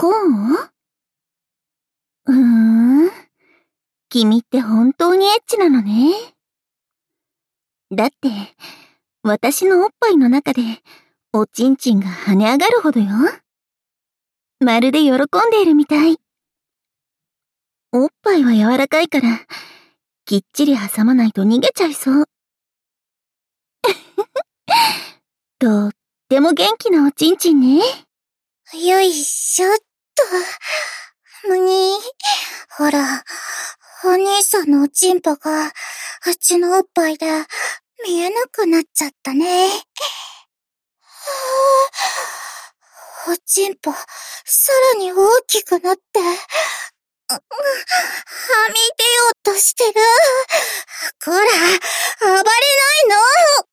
コーンを？君って本当にエッチなのね。だって、私のおっぱいの中で、おちんちんが跳ね上がるほどよ。まるで喜んでいるみたい。おっぱいは柔らかいから、きっちり挟まないと逃げちゃいそう。とっても元気なおちんちんね。 よいしょっと。ほら、お兄さんのおちんぽが、うちのおっぱいで見えなくなっちゃったね。おちんぽ、さらに大きくなって、はみ出ようとしてる。こら、暴れないの。